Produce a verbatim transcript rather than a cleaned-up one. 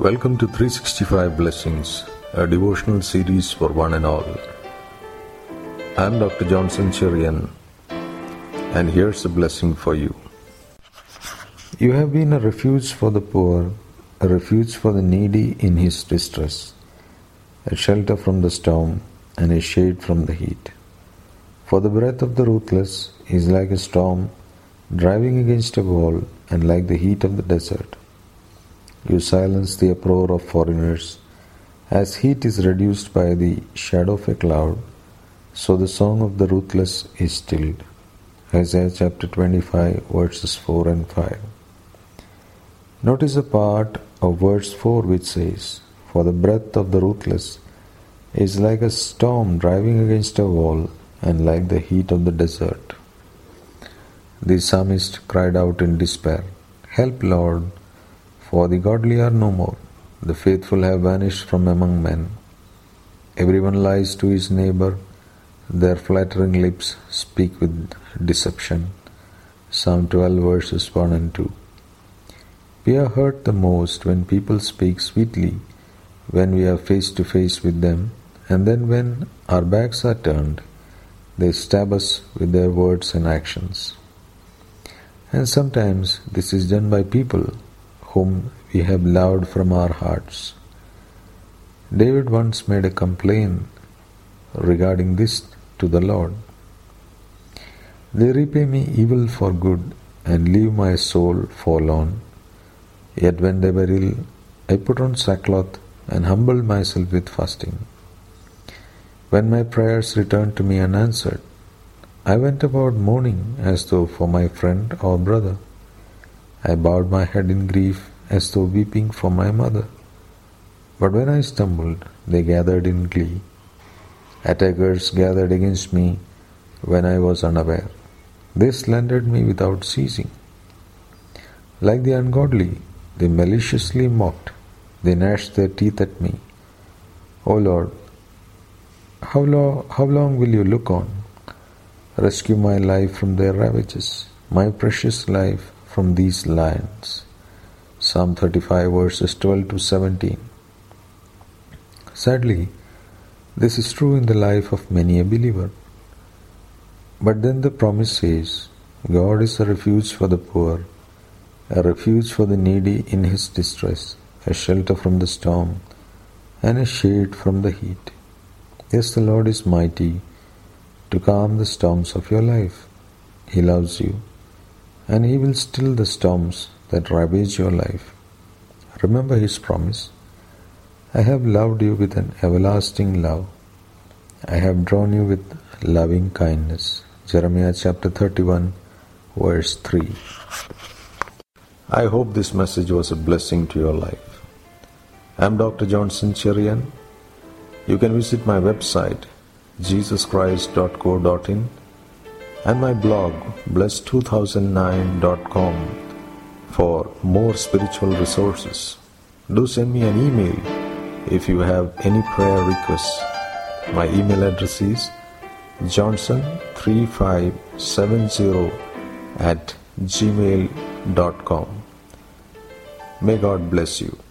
Welcome to three sixty-five Blessings, a devotional series for one and all. I am Doctor Johnson Cherian, and here's a blessing for you. You have been a refuge for the poor, a refuge for the needy in his distress, a shelter from the storm and a shade from the heat. For the breath of the ruthless is like a storm driving against a wall and like the heat of the desert. You silence the uproar of foreigners. As heat is reduced by the shadow of a cloud, so the song of the ruthless is stilled. Isaiah chapter twenty-five, verses four and five. Notice the part of verse four which says, "For the breath of the ruthless is like a storm driving against a wall and like the heat of the desert." The psalmist cried out in despair, "Help, Lord, for the godly are no more. The faithful have vanished from among men. Everyone lies to his neighbor. Their flattering lips speak with deception." Psalm twelve, verses one and two. We are hurt the most when people speak sweetly, when we are face to face with them, and then when our backs are turned, they stab us with their words and actions. And sometimes this is done by people whom we have loved from our hearts. David once made a complaint regarding this to the Lord. "They repay me evil for good and leave my soul forlorn. Yet when they were ill, I put on sackcloth and humbled myself with fasting. When my prayers returned to me unanswered, I went about mourning as though for my friend or brother. I bowed my head in grief as though weeping for my mother. But when I stumbled, they gathered in glee. Attackers gathered against me when I was unaware. They slandered me without ceasing. Like the ungodly, they maliciously mocked. They gnashed their teeth at me. O Lord, how long, how long will you look on? Rescue my life from their ravages, my precious life from these lions." Psalm thirty-five, verses twelve to seventeen. Sadly, this is true in the life of many a believer. But then the promise says, God is a refuge for the poor, a refuge for the needy in his distress, a shelter from the storm, and a shade from the heat. Yes, the Lord is mighty to calm the storms of your life. He loves you, and He will still the storms that ravage your life. Remember His promise, "I have loved you with an everlasting love. I have drawn you with loving kindness." Jeremiah chapter thirty-one, verse three. I hope this message was a blessing to your life. I am Doctor Johnson Cherian. You can visit my website, jesus christ dot co dot in, and my blog, bless two thousand nine dot com, for more spiritual resources. Do send me an email if you have any prayer requests. My email address is johnson three five seven zero at gmail dot com. May God bless you.